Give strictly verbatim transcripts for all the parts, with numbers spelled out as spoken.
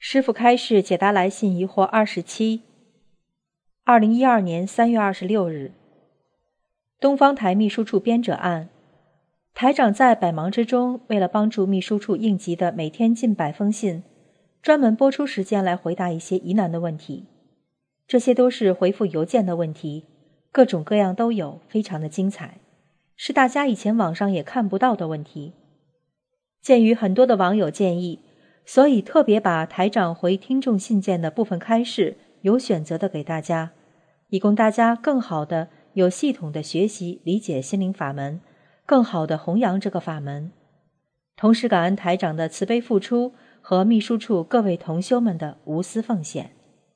师父开示解答来信疑惑二十七，二零一二年三月二十六日，东方台秘书处编者案，台长在百忙之中，为了帮助秘书处应急的每天近百封信，专门拨出时间来回答一些疑难的问题。这些都是回复邮件的问题，各种各样都有，非常的精彩，是大家以前网上也看不到的问题。鉴于很多的网友建议，所以特别把台长回听众信件的部分开示有选择的给大家，以供大家更好的有系统的学习理解心灵法门，更好的弘扬这个法门。同时感恩台长的慈悲付出和秘书处各位同修们的无私奉献。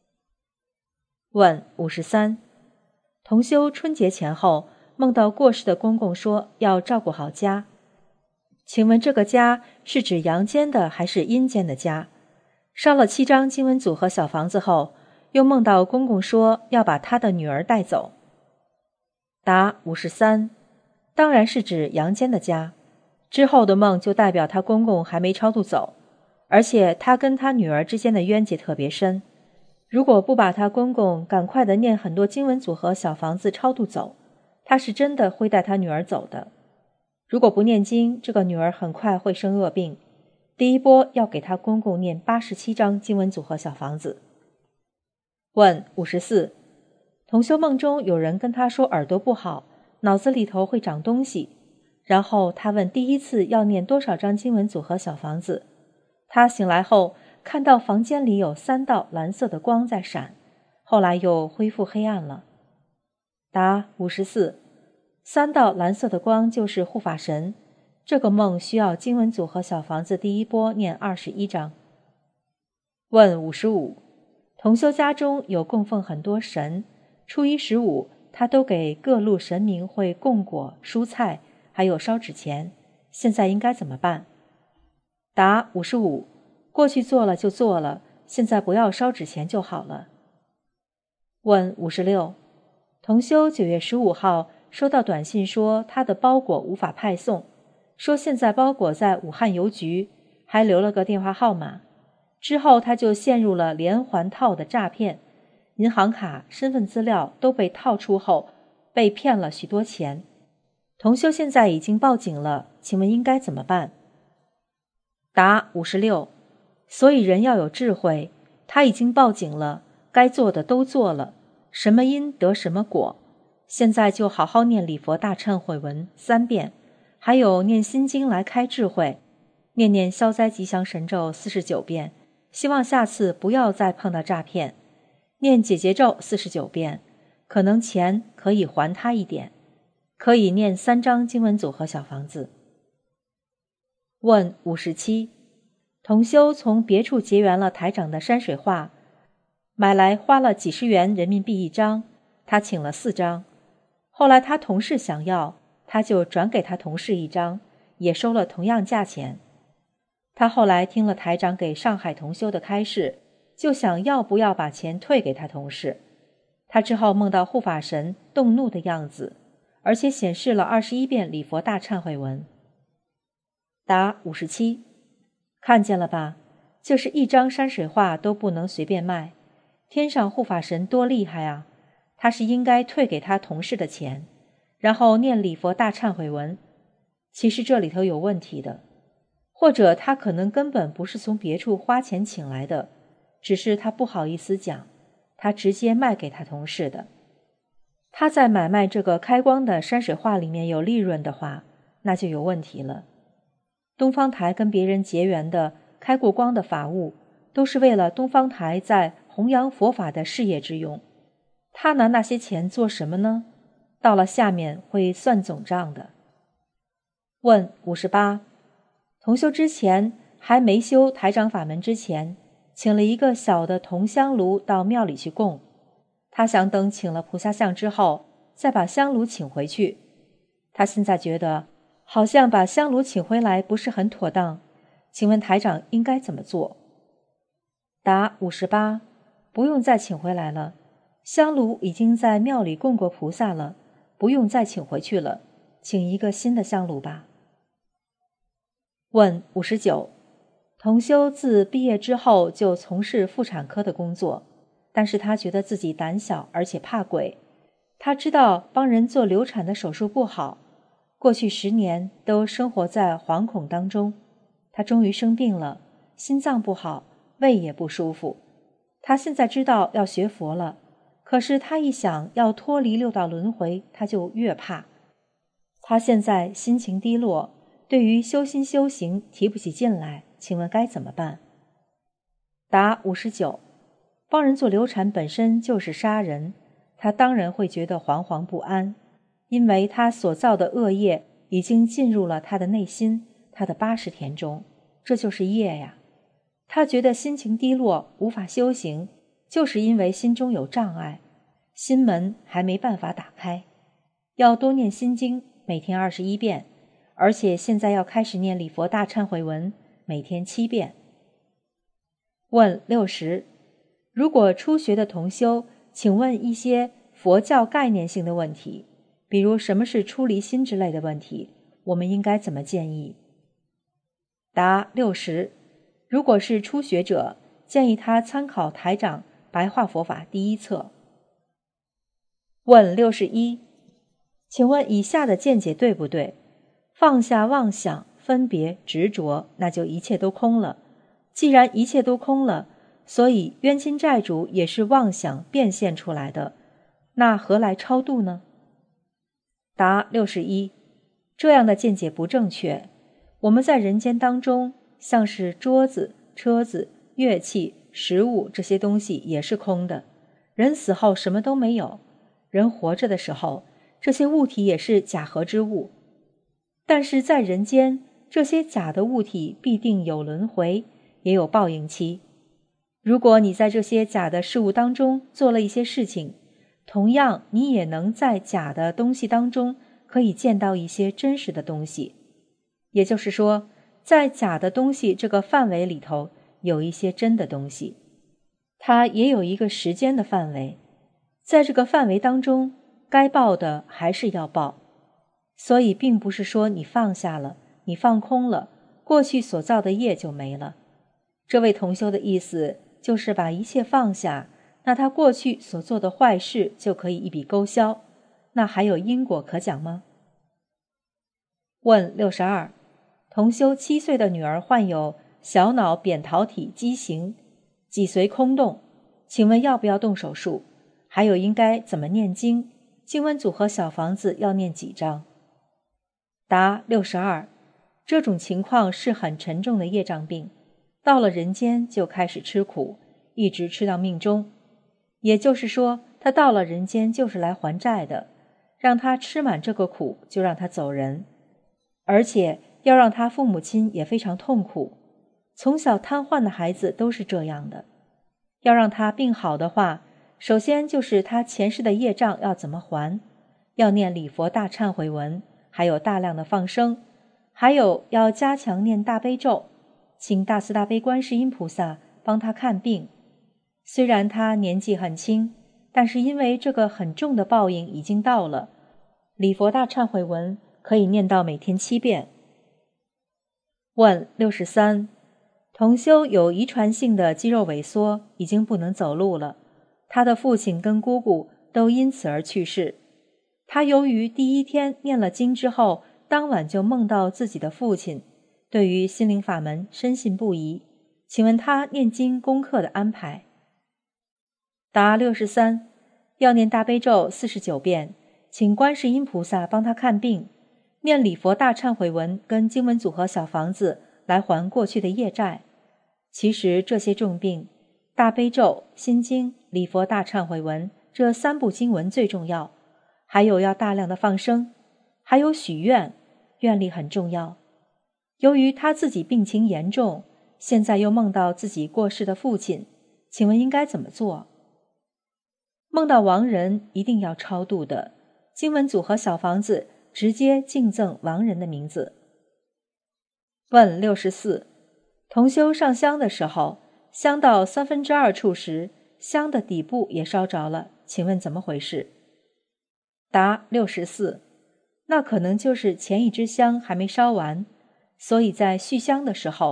问五十三，同修春节前后梦到过世的公公说要照顾好家，请问这个家是指阳间的还是阴间的家？烧了七张经文组合小房子后，又梦到公公说要把他的女儿带走。答五十三，当然是指阳间的家，之后的梦就代表他公公还没超度走，而且他跟他女儿之间的冤结特别深，如果不把他公公赶快的念很多经文组合小房子超度走，他是真的会带他女儿走的。如果不念经，这个女儿很快会生恶病。第一波要给她公公念八十七张经文组合小房子。问五十四，同修梦中有人跟他说耳朵不好，脑子里头会长东西，然后他问第一次要念多少张经文组合小房子。他醒来后看到房间里有三道蓝色的光在闪，后来又恢复黑暗了。答五十四，三道蓝色的光就是护法神，这个梦需要经文组合小房子第一波念二十一章。问五十五，同修家中有供奉很多神，初一十五他都给各路神明会供果、蔬菜，还有烧纸钱，现在应该怎么办？答五十五，过去做了就做了，现在不要烧纸钱就好了。问五十六，同修九月十五号收到短信说他的包裹无法派送，说现在包裹在武汉邮局，还留了个电话号码。之后他就陷入了连环套的诈骗，银行卡、身份资料都被套出后，被骗了许多钱。同修现在已经报警了，请问应该怎么办？答五十六，所以人要有智慧，他已经报警了，该做的都做了，什么因得什么果。现在就好好念礼佛大忏悔文三遍，还有念心经来开智慧，念念消灾吉祥神咒四十九遍，希望下次不要再碰到诈骗，念解结咒四十九遍，可能钱可以还他一点，可以念三张经文组合小房子。问五十七，同修从别处结缘了台长的山水画，买来花了几十元人民币一张，他请了四张。后来他同事想要，他就转给他同事一张，也收了同样价钱。他后来听了台长给上海同修的开示，就想要不要把钱退给他同事。他之后梦到护法神动怒的样子，而且显示了二十一遍礼佛大忏悔文。答五十七，看见了吧，就是一张山水画都不能随便卖，天上护法神多厉害啊，他是应该退给他同事的钱，然后念礼佛大忏悔文。其实这里头有问题的，或者他可能根本不是从别处花钱请来的，只是他不好意思讲，他直接卖给他同事的。他在买卖这个开光的山水画里面有利润的话，那就有问题了。东方台跟别人结缘的开过光的法物，都是为了东方台在弘扬佛法的事业之用，他拿那些钱做什么呢？到了下面会算总账的。问五十八，同修之前还没修台长法门之前，请了一个小的铜香炉到庙里去供，他想等请了菩萨像之后再把香炉请回去。他现在觉得好像把香炉请回来不是很妥当，请问台长应该怎么做？答五十八，不用再请回来了，香炉已经在庙里供过菩萨了，不用再请回去了，请一个新的香炉吧。问五十九， 同修自毕业之后就从事妇产科的工作，但是他觉得自己胆小而且怕鬼。他知道帮人做流产的手术不好，过去十年都生活在惶恐当中。他终于生病了，心脏不好，胃也不舒服。他现在知道要学佛了，可是他一想要脱离六道轮回，他就越怕。他现在心情低落，对于修心修行提不起劲来，请问该怎么办？答五十九，帮人做流产本身就是杀人，他当然会觉得惶惶不安，因为他所造的恶业已经进入了他的内心，他的八十田中，这就是业呀。他觉得心情低落，无法修行，就是因为心中有障碍，心门还没办法打开。要多念心经，每天二十一遍，而且现在要开始念礼佛大忏悔文，每天七遍。问六十，如果初学的同修，请问一些佛教概念性的问题，比如什么是出离心之类的问题，我们应该怎么建议？答六十，如果是初学者，建议他参考台长白话佛法第一册。问六十一，请问以下的见解对不对？放下妄想、分别、执着，那就一切都空了。既然一切都空了，所以冤亲债主也是妄想变现出来的，那何来超度呢？答六十一，这样的见解不正确。我们在人间当中，像是桌子、车子、乐器、食物这些东西也是空的，人死后什么都没有。人活着的时候，这些物体也是假合之物，但是在人间，这些假的物体必定有轮回，也有报应期。如果你在这些假的事物当中做了一些事情，同样你也能在假的东西当中可以见到一些真实的东西。也就是说，在假的东西这个范围里头，有一些真的东西，它也有一个时间的范围，在这个范围当中，该报的还是要报。所以并不是说你放下了，你放空了，过去所造的业就没了。这位同修的意思就是把一切放下，那他过去所做的坏事就可以一笔勾销，那还有因果可讲吗？问六十二，同修七岁的女儿患有小脑扁桃体畸形，脊髓空洞，请问要不要动手术？还有应该怎么念经？经文组合小房子要念几张？答六十二，这种情况是很沉重的业障病，到了人间就开始吃苦，一直吃到命终。也就是说，他到了人间就是来还债的，让他吃满这个苦，就让他走人。而且要让他父母亲也非常痛苦，从小瘫痪的孩子都是这样的。要让他病好的话，首先就是他前世的业障要怎么还，要念礼佛大忏悔文，还有大量的放生，还有要加强念大悲咒，请大慈大悲观世音菩萨帮他看病。虽然他年纪很轻，但是因为这个很重的报应已经到了，礼佛大忏悔文可以念到每天七遍。问六十三，同修有遗传性的肌肉萎缩，已经不能走路了，他的父亲跟姑姑都因此而去世。他由于第一天念了经之后，当晚就梦到自己的父亲，对于心灵法门深信不疑，请问他念经功课的安排？答六十三，要念大悲咒四十九遍，请观世音菩萨帮他看病，念礼佛大忏悔文跟经文组合小房子来还过去的业债。其实这些重病，大悲咒、心经、礼佛大忏悔文这三部经文最重要，还有要大量的放生，还有许愿，愿力很重要。由于他自己病情严重，现在又梦到自己过世的父亲，请问应该怎么做？梦到亡人一定要超度的，经文组合小房子直接敬赠亡人的名字。问六十四，同修上香的时候，香到三分之二处时，香的底部也烧着了，请问怎么回事？答六十四，那可能就是前一支香还没烧完，所以在续香的时候，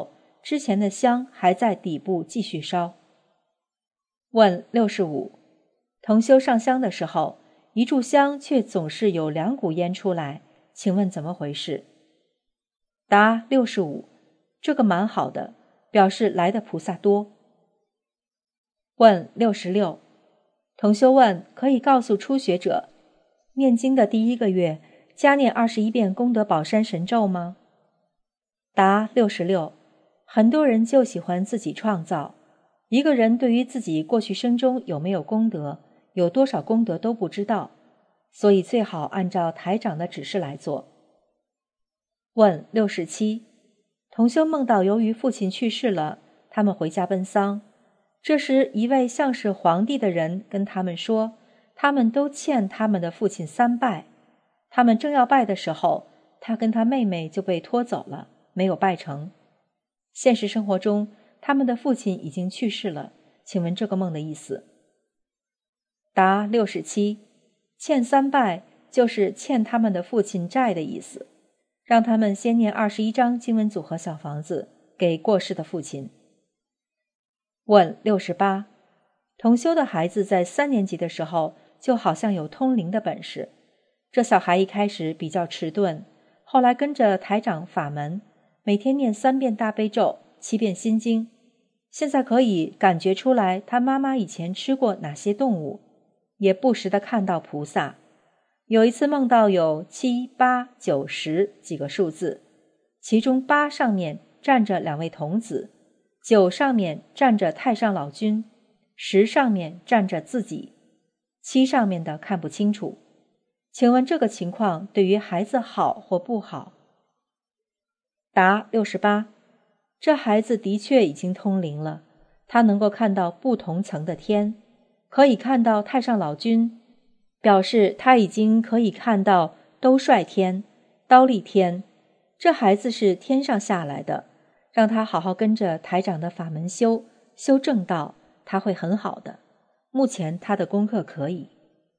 之前的香还在底部继续烧。问六十五，同修上香的时候，一炷香却总是有两股烟出来，请问怎么回事？答六十五，这个蛮好的，表示来的菩萨多。问六十六，同修问，可以告诉初学者，念经的第一个月加念二十一遍功德宝山神咒吗？答六十六，很多人就喜欢自己创造，一个人对于自己过去生中有没有功德，有多少功德都不知道，所以最好按照台长的指示来做。问六十七，同修梦到由于父亲去世了，他们回家奔丧，这时一位像是皇帝的人跟他们说，他们都欠他们的父亲三拜，他们正要拜的时候，他跟他妹妹就被拖走了，没有拜成。现实生活中，他们的父亲已经去世了，请问这个梦的意思？答六十七，欠三拜就是欠他们的父亲债的意思，让他们先念二十一章经文组合小房子给过世的父亲。问六十八，同修的孩子在三年级的时候就好像有通灵的本事，这小孩一开始比较迟钝，后来跟着台长法门，每天念三遍大悲咒，七遍心经，现在可以感觉出来他妈妈以前吃过哪些动物，也不时地看到菩萨。有一次梦到有七、八、九、十几个数字，其中八上面站着两位童子，九上面站着太上老君，十上面站着自己，七上面的看不清楚。请问这个情况对于孩子好或不好？答六十八，这孩子的确已经通灵了，他能够看到不同层的天，可以看到太上老君，表示他已经可以看到兜率天、刀立天，这孩子是天上下来的，让他好好跟着台长的法门修，修正道，他会很好的。目前他的功课可以。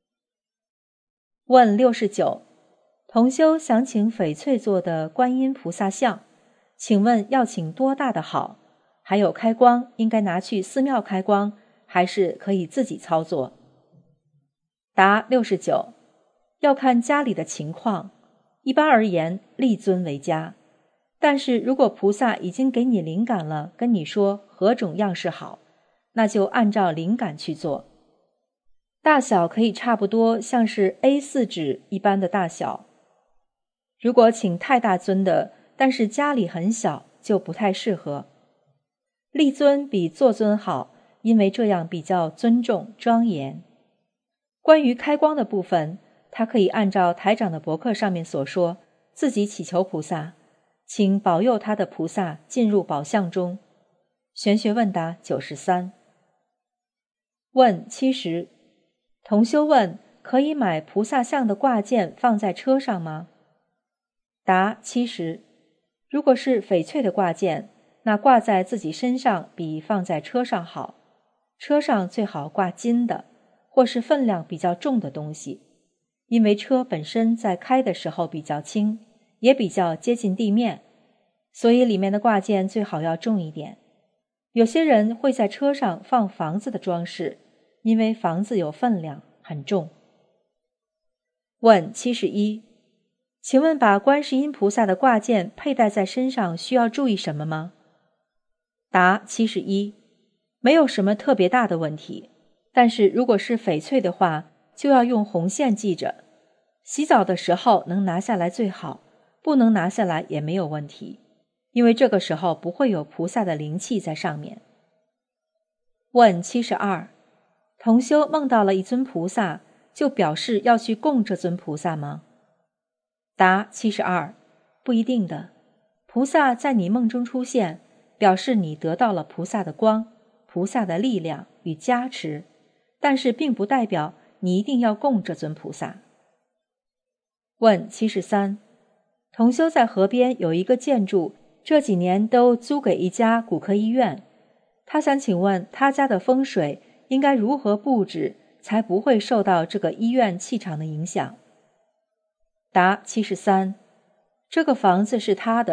问六十九，同修想请翡翠做的观音菩萨像，请问要请多大的好？还有开光应该拿去寺庙开光，还是可以自己操作？答六十九，要看家里的情况，一般而言立尊为佳，但是如果菩萨已经给你灵感了，跟你说何种样式好，那就按照灵感去做。大小可以差不多像是 A 四 纸一般的大小。如果请太大尊的，但是家里很小，就不太适合。立尊比坐尊好，因为这样比较尊重庄严。关于开光的部分，他可以按照台长的博客上面所说，自己祈求菩萨，请保佑他的菩萨进入宝相中。玄学问答九十三。问七十，同修问，可以买菩萨像的挂件放在车上吗？答七十，如果是翡翠的挂件，那挂在自己身上比放在车上好，车上最好挂金的，或是分量比较重的东西，因为车本身在开的时候比较轻，也比较接近地面，所以里面的挂件最好要重一点。有些人会在车上放房子的装饰，因为房子有分量，很重。问七十一，请问把观世音菩萨的挂件佩戴在身上需要注意什么吗？答七十一，没有什么特别大的问题，但是如果是翡翠的话，就要用红线系着。洗澡的时候能拿下来最好，不能拿下来也没有问题，因为这个时候不会有菩萨的灵气在上面。问七十二，同修梦到了一尊菩萨，就表示要去供这尊菩萨吗？答七十二，不一定的。菩萨在你梦中出现，表示你得到了菩萨的光、菩萨的力量与加持，但是并不代表你一定要供这尊菩萨。问七十三，同修在河边有一个建筑，这几年都租给一家骨科医院，他想请问他家的风水应该如何布置，才不会受到这个医院气场的影响？答七十三，这个房子是他的，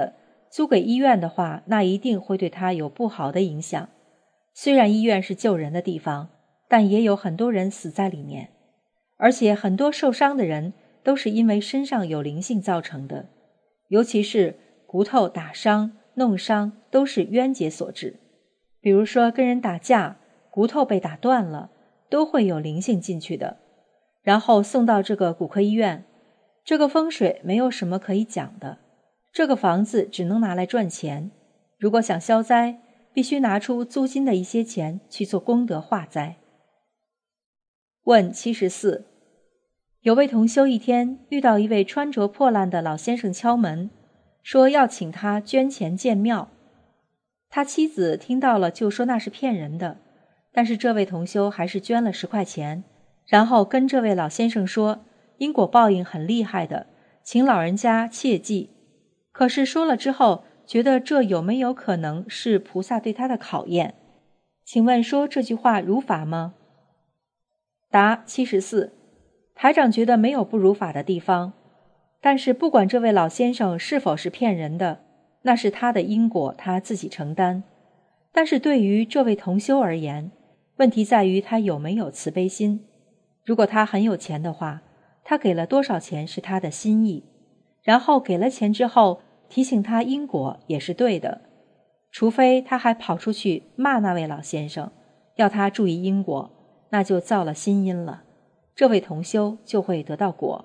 租给医院的话，那一定会对他有不好的影响。虽然医院是救人的地方，但也有很多人死在里面，而且很多受伤的人都是因为身上有灵性造成的，尤其是骨头打伤、弄伤都是冤结所致。比如说跟人打架，骨头被打断了，都会有灵性进去的，然后送到这个骨科医院。这个风水没有什么可以讲的，这个房子只能拿来赚钱，如果想消灾，必须拿出租金的一些钱去做功德化灾。问七十四，有位同修一天遇到一位穿着破烂的老先生敲门，说要请他捐钱建庙。他妻子听到了就说那是骗人的，但是这位同修还是捐了十块钱，然后跟这位老先生说因果报应很厉害的，请老人家切记。可是说了之后，觉得这有没有可能是菩萨对他的考验？请问说这句话如法吗？答七十四，台长觉得没有不如法的地方，但是不管这位老先生是否是骗人的，那是他的因果，他自己承担。但是对于这位同修而言，问题在于他有没有慈悲心。如果他很有钱的话，他给了多少钱是他的心意，然后给了钱之后提醒他因果也是对的，除非他还跑出去骂那位老先生，要他注意因果，那就造了心因了，这位同修就会得到果。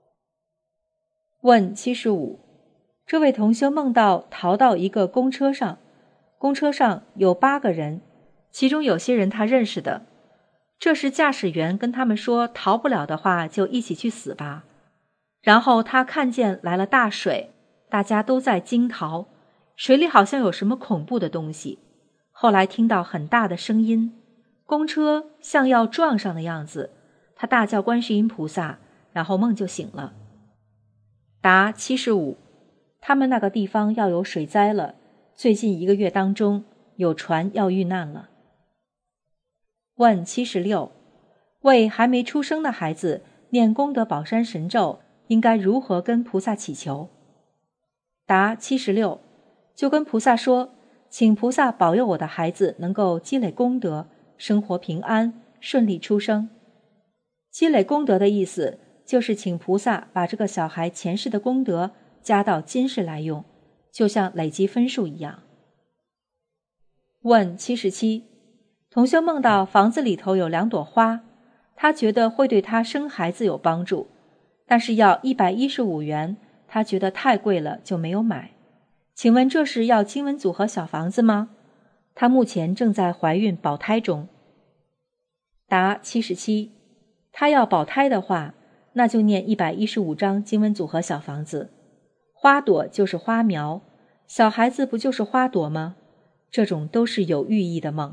问七十五，这位同修梦到逃到一个公车上，公车上有八个人，其中有些人他认识的。这时驾驶员跟他们说逃不了的话就一起去死吧。然后他看见来了大水，大家都在惊逃，水里好像有什么恐怖的东西。后来听到很大的声音，公车像要撞上的样子，他大叫观世音菩萨，然后梦就醒了。答七十五，他们那个地方要有水灾了，最近一个月当中有船要遇难了。问七十六，为还没出生的孩子念功德宝山神咒，应该如何跟菩萨祈求？答七十六，就跟菩萨说，请菩萨保佑我的孩子能够积累功德，生活平安，顺利出生。积累功德的意思就是请菩萨把这个小孩前世的功德加到今世来用，就像累积分数一样。问七十七，同修梦到房子里头有两朵花，他觉得会对他生孩子有帮助，但是要一百一十五元，他觉得太贵了就没有买。请问这是要经文组合小房子吗？他目前正在怀孕保胎中。答七十七，他要保胎的话，那就念一百一十五章经文组合小房子。花朵就是花苗，小孩子不就是花朵吗？这种都是有寓意的梦。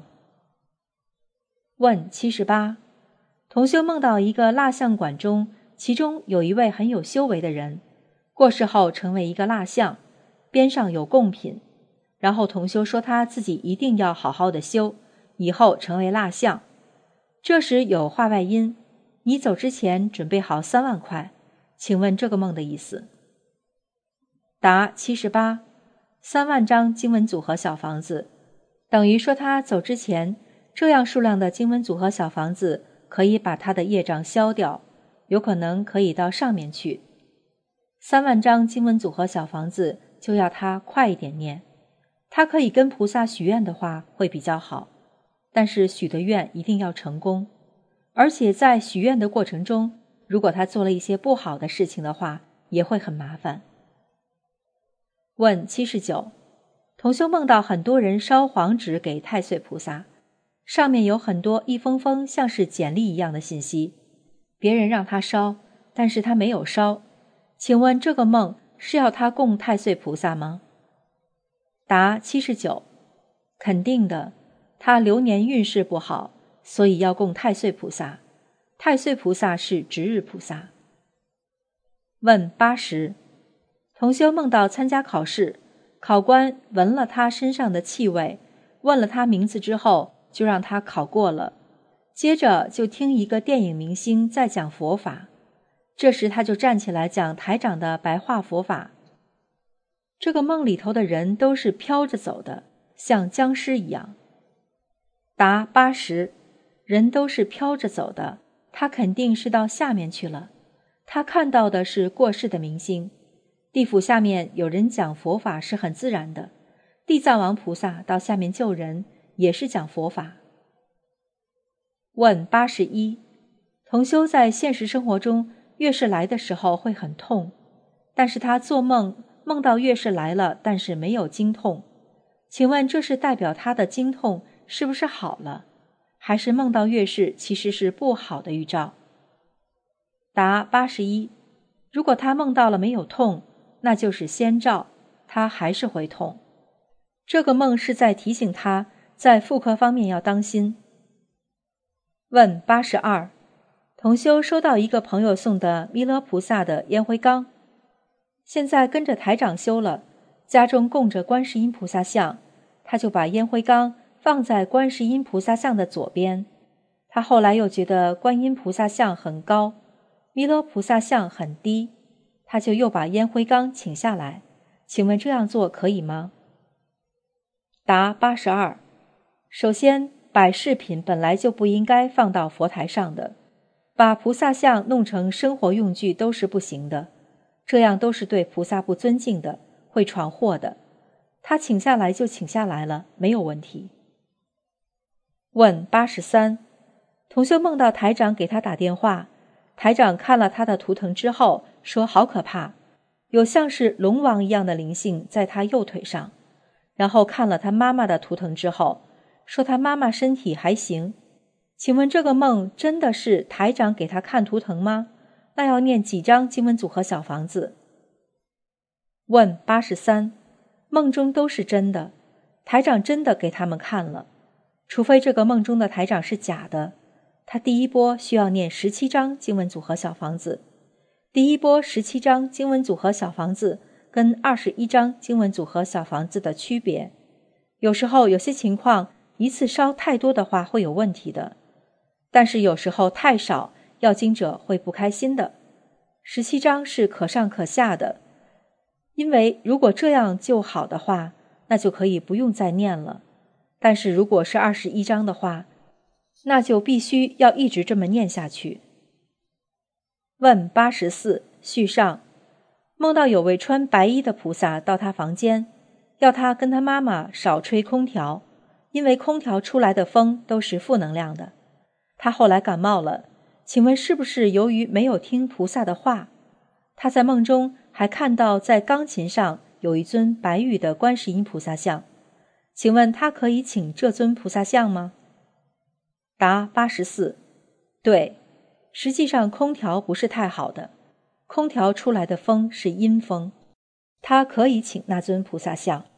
问七十八，同修梦到一个蜡像馆中，其中有一位很有修为的人，过世后成为一个蜡像，边上有贡品，然后同修说他自己一定要好好的修，以后成为蜡像。这时有话外音，你走之前准备好三万块，请问这个梦的意思？答七十八，三万张经文组合小房子，等于说他走之前，这样数量的经文组合小房子可以把他的业障消掉，有可能可以到上面去。三万张经文组合小房子就要他快一点念，他可以跟菩萨许愿的话会比较好，但是许的愿一定要成功，而且在许愿的过程中，如果他做了一些不好的事情的话，也会很麻烦。问七十九，同修梦到很多人烧黄纸给太岁菩萨，上面有很多一封封像是简历一样的信息，别人让他烧，但是他没有烧，请问这个梦是要他供太岁菩萨吗？答七十九，肯定的，他流年运势不好，所以要供太岁菩萨，太岁菩萨是值日菩萨。问八十，同修梦到参加考试，考官闻了他身上的气味，问了他名字之后，就让他考过了。接着就听一个电影明星在讲佛法，这时他就站起来讲台长的白话佛法。 这个梦里头的人都是飘着走的，像僵尸一样。答八十，人都是飘着走的，他肯定是到下面去了。他看到的是过世的明星。地府下面有人讲佛法是很自然的，地藏王菩萨到下面救人也是讲佛法。问八十一，同修在现实生活中月事来的时候会很痛，但是他做梦梦到月事来了，但是没有经痛，请问这是代表他的经痛是不是好了，还是梦到月事其实是不好的预兆？答八十一，如果他梦到了没有痛，那就是先兆，他还是会痛。这个梦是在提醒他在妇科方面要当心。问八十二，同修收到一个朋友送的弥勒菩萨的烟灰缸，现在跟着台长修了，家中供着观世音菩萨像，他就把烟灰缸放在观世音菩萨像的左边。他后来又觉得观音菩萨像很高，弥勒菩萨像很低，他就又把烟灰缸请下来，请问这样做可以吗？答八十二，首先摆饰品本来就不应该放到佛台上的，把菩萨像弄成生活用具都是不行的，这样都是对菩萨不尊敬的，会闯祸的。他请下来就请下来了，没有问题。问八十三，同修梦到台长给他打电话，台长看了他的图腾之后说好可怕，有像是龙王一样的灵性在他右腿上，然后看了他妈妈的图腾之后说他妈妈身体还行。请问这个梦真的是台长给他看图腾吗？那要念几张经文组合小房子？问八十三，梦中都是真的，台长真的给他们看了，除非这个梦中的台长是假的。他第一波需要念十七张经文组合小房子，第一波十七张经文组合小房子跟二十一张经文组合小房子的区别，有时候有些情况一次烧太多的话会有问题的，但是有时候太少，要经者会不开心的。十七张是可上可下的，因为如果这样就好的话，那就可以不用再念了，但是如果是二十一张的话，那就必须要一直这么念下去。问八十四，续上，梦到有位穿白衣的菩萨到他房间，要他跟他妈妈少吹空调，因为空调出来的风都是负能量的。他后来感冒了，请问是不是由于没有听菩萨的话？他在梦中还看到在钢琴上有一尊白玉的观世音菩萨像，请问他可以请这尊菩萨像吗？答八十四，对，实际上空调不是太好的，空调出来的风是阴风，他可以请那尊菩萨像。